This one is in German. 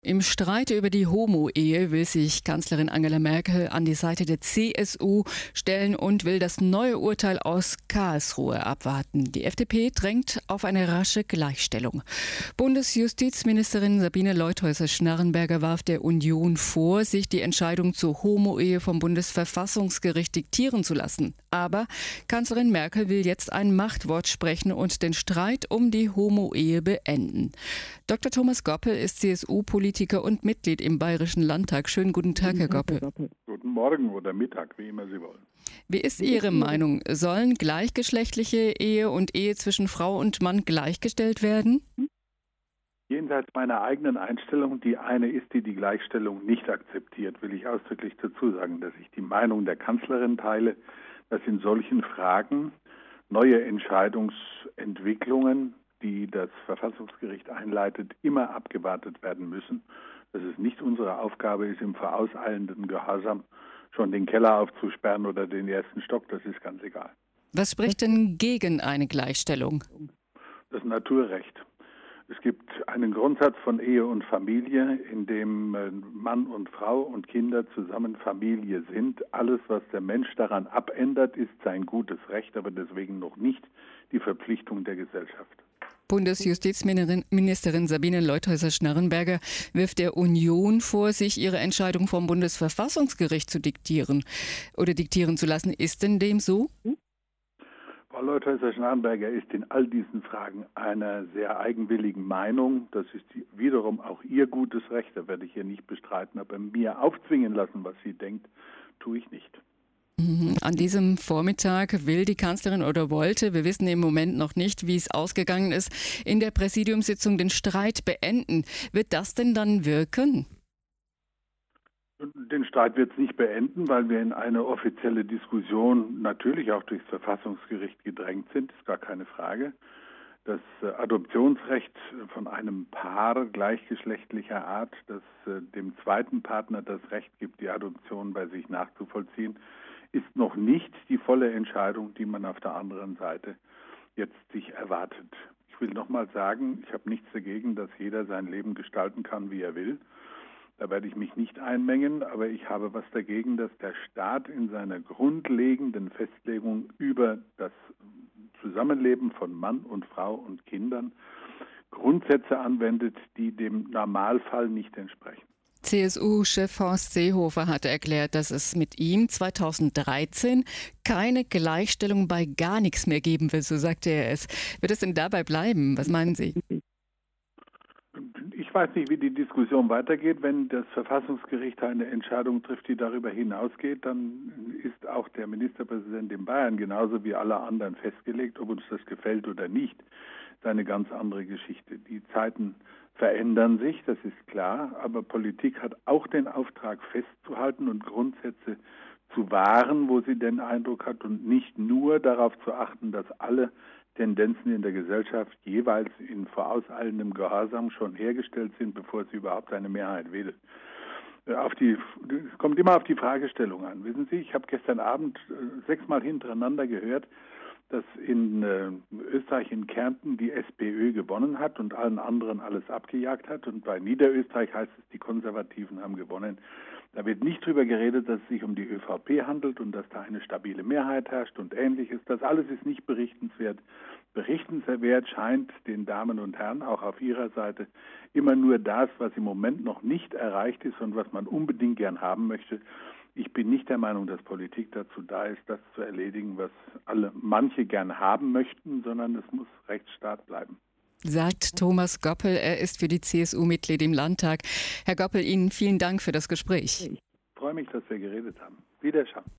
Im Streit über die Homo-Ehe will sich Kanzlerin Angela Merkel an die Seite der CSU stellen und will das neue Urteil aus Karlsruhe abwarten. Die FDP drängt auf eine rasche Gleichstellung. Bundesjustizministerin Sabine Leutheusser-Schnarrenberger warf der Union vor, sich die Entscheidung zur Homo-Ehe vom Bundesverfassungsgericht diktieren zu lassen. Aber Kanzlerin Merkel will jetzt ein Machtwort sprechen und den Streit um die Homo-Ehe beenden. Dr. Thomas Goppel ist CSU-Politiker und Mitglied im Bayerischen Landtag. Schönen guten Tag, Herr Goppel. Guten Morgen oder Mittag, wie immer Sie wollen. Wie ist Ihre Meinung? Sollen gleichgeschlechtliche Ehe und Ehe zwischen Frau und Mann gleichgestellt werden? Jenseits meiner eigenen Einstellung, die eine ist, die Gleichstellung nicht akzeptiert, will ich ausdrücklich dazu sagen, dass ich die Meinung der Kanzlerin teile, dass in solchen Fragen neue Entscheidungsentwicklungen, die das Verfassungsgericht einleitet, immer abgewartet werden müssen. Dass es nicht unsere Aufgabe ist, im vorauseilenden Gehorsam schon den Keller aufzusperren oder den ersten Stock, das ist ganz egal. Was spricht denn gegen eine Gleichstellung? Das Naturrecht. Es gibt einen Grundsatz von Ehe und Familie, in dem Mann und Frau und Kinder zusammen Familie sind. Alles, was der Mensch daran abändert, ist sein gutes Recht, aber deswegen noch nicht die Verpflichtung der Gesellschaft. Bundesjustizministerin Sabine Leutheusser-Schnarrenberger wirft der Union vor, sich ihre Entscheidung vom Bundesverfassungsgericht zu diktieren zu lassen. Ist denn dem so? Frau Leutheusser-Schnarrenberger ist in all diesen Fragen einer sehr eigenwilligen Meinung. Das ist wiederum auch ihr gutes Recht, da werde ich ihr nicht bestreiten. Aber mir aufzwingen lassen, was sie denkt, tue ich nicht. An diesem Vormittag will die Kanzlerin oder wollte, wir wissen im Moment noch nicht, wie es ausgegangen ist, in der Präsidiumssitzung den Streit beenden. Wird das denn dann wirken? Den Streit wird es nicht beenden, weil wir in eine offizielle Diskussion natürlich auch durchs Verfassungsgericht gedrängt sind, ist gar keine Frage. Das Adoptionsrecht von einem Paar gleichgeschlechtlicher Art, das dem zweiten Partner das Recht gibt, die Adoption bei sich nachzuvollziehen, ist noch nicht die volle Entscheidung, die man auf der anderen Seite jetzt sich erwartet. Ich will nochmal sagen, ich habe nichts dagegen, dass jeder sein Leben gestalten kann, wie er will. Da werde ich mich nicht einmengen, aber ich habe was dagegen, dass der Staat in seiner grundlegenden Festlegung über das Zusammenleben von Mann und Frau und Kindern Grundsätze anwendet, die dem Normalfall nicht entsprechen. CSU-Chef Horst Seehofer hatte erklärt, dass es mit ihm 2013 keine Gleichstellung bei gar nichts mehr geben will, so sagte er es. Wird es denn dabei bleiben? Was meinen Sie? Ich weiß nicht, wie die Diskussion weitergeht. Wenn das Verfassungsgericht eine Entscheidung trifft, die darüber hinausgeht, dann ist auch der Ministerpräsident in Bayern genauso wie alle anderen festgelegt, ob uns das gefällt oder nicht. Das ist eine ganz andere Geschichte. Die Zeiten verändern sich, das ist klar, aber Politik hat auch den Auftrag festzuhalten und Grundsätze zu wahren, wo sie den Eindruck hat und nicht nur darauf zu achten, dass alle Tendenzen in der Gesellschaft jeweils in vorauseilendem Gehorsam schon hergestellt sind, bevor sie überhaupt eine Mehrheit wählt. Es kommt immer auf die Fragestellung an. Wissen Sie, ich habe gestern Abend 6-mal hintereinander gehört, dass in Österreich, in Kärnten, die SPÖ gewonnen hat und allen anderen alles abgejagt hat. Und bei Niederösterreich heißt es, die Konservativen haben gewonnen. Da wird nicht drüber geredet, dass es sich um die ÖVP handelt und dass da eine stabile Mehrheit herrscht und Ähnliches. Das alles ist nicht berichtenswert. Berichtenswert scheint den Damen und Herren auch auf ihrer Seite immer nur das, was im Moment noch nicht erreicht ist und was man unbedingt gern haben möchte. Ich bin nicht der Meinung, dass Politik dazu da ist, das zu erledigen, was manche gern haben möchten, sondern es muss Rechtsstaat bleiben. Sagt Thomas Goppel, er ist für die CSU Mitglied im Landtag. Herr Goppel, Ihnen vielen Dank für das Gespräch. Ich freue mich, dass wir geredet haben. Wiederschauen.